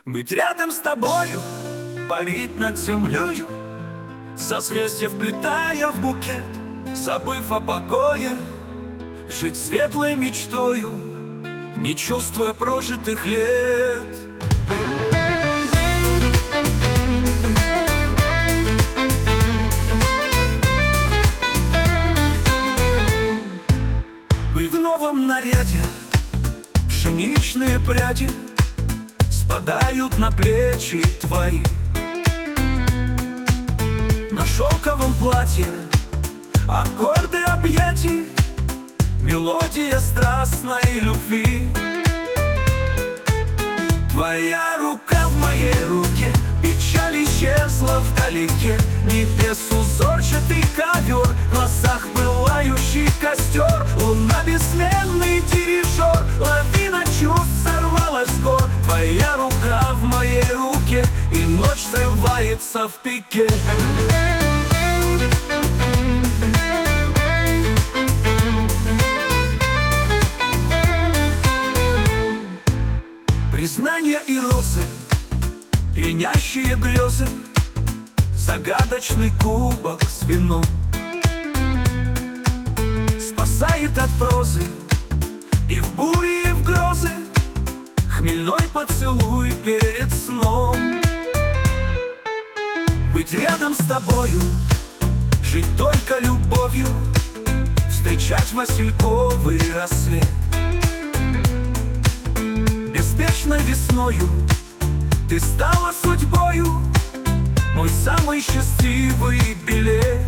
Быть рядом с тобою, парить над землею, созвездия вплетая в букет, забыв о покое, жить светлой мечтою, не чувствуя прожитых лет. Вы в новом наряде, пшеничные пряди спадают на плечи твои. На шелковом платье аккорды объятий, мелодия страстной любви. Твоя рука в моей руке, печаль исчезла вдалеке. Небес узорчатый ковер, в глазах пылающий костер. Луна бессменный дирижер, лавина чувств сорвалась с гор. Твоя рука в моей руке, и ночь срывается в пике. Признания и розы, пьянящие грезы, загадочный кубок с вином спасает от прозы, и в бури, и в грозы хмельной поцелуй перед сном. Быть рядом с тобою, жить только любовью, встречать васильковый рассвет. Беспечной весною ты стала судьбою, мой самый счастливый билет.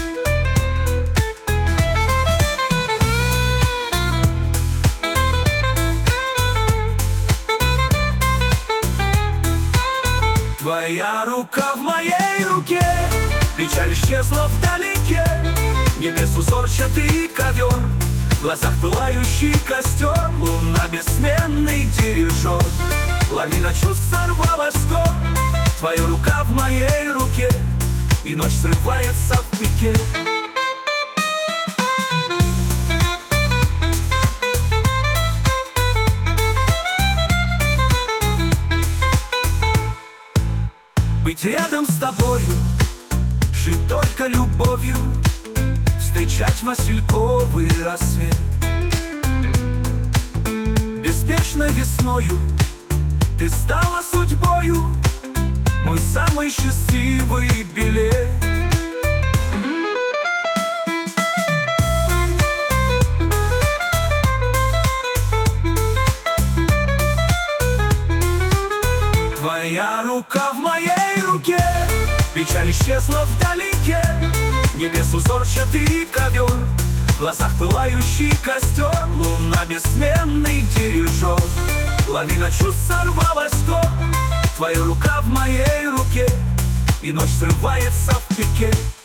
Твоя рука в моей руке, печаль исчезла вдалеке. Небес узорчатый ковер, в глазах пылающий костер. Луна бессменный дирижер, лавина чувств сорвалась с гор. Твоя рука в моей руке, и ночь срывается в пике. Быть рядом с тобою, жить только любовью, встречать васильковый рассвет. Беспечной весною ты стала судьбою, мой самый счастливый билет. Твоя рука в моей руке, печаль исчезла вдалеке. Небес узорчатый ковер, в глазах пылающий костер. Луна бессменный дирижер, лавина чувств сорвалась с гор. Твоя рука в моей руке, и ночь срывается в пике.